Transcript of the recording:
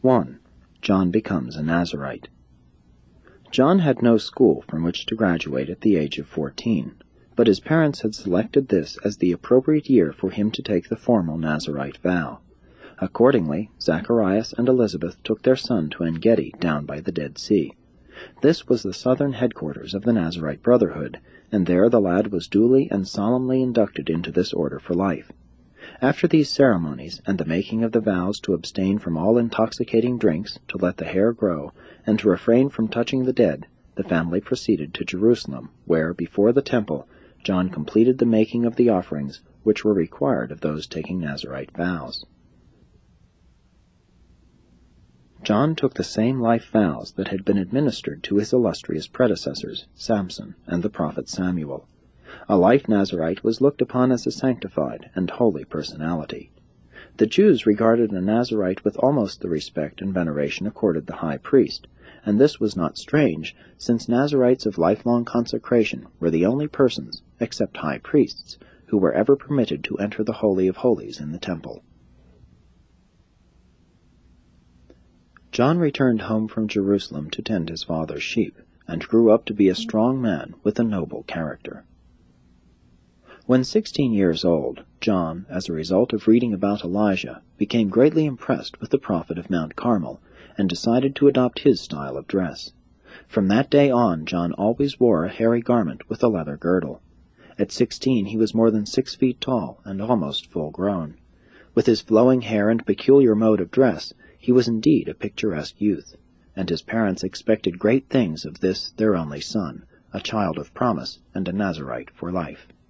1. John becomes a Nazirite. John had no school from which to graduate at the age of 14, but his parents had selected this as the appropriate year for him to take the formal Nazirite vow. Accordingly, Zacharias and Elizabeth took their son to En-Gedi down by the Dead Sea. This was the southern headquarters of the Nazirite Brotherhood, and there the lad was duly and solemnly inducted into this order for life. After these ceremonies, and the making of the vows to abstain from all intoxicating drinks, to let the hair grow, and to refrain from touching the dead, the family proceeded to Jerusalem, where, before the temple, John completed the making of the offerings which were required of those taking Nazirite vows. John took the same life vows that had been administered to his illustrious predecessors, Samson and the prophet Samuel. A life Nazirite was looked upon as a sanctified and holy personality. The Jews regarded a Nazirite with almost the respect and veneration accorded the high priest, and this was not strange, since Nazirites of lifelong consecration were the only persons, except high priests, who were ever permitted to enter the Holy of Holies in the temple. John returned home from Jerusalem to tend his father's sheep, and grew up to be a strong man with a noble character. When 16 years old, John, as a result of reading about Elijah, became greatly impressed with the prophet of Mount Carmel, and decided to adopt his style of dress. From that day on, John always wore a hairy garment with a leather girdle. At 16 he was more than 6 feet tall and almost full-grown. With his flowing hair and peculiar mode of dress, he was indeed a picturesque youth, and his parents expected great things of this their only son, a child of promise and a Nazirite for life.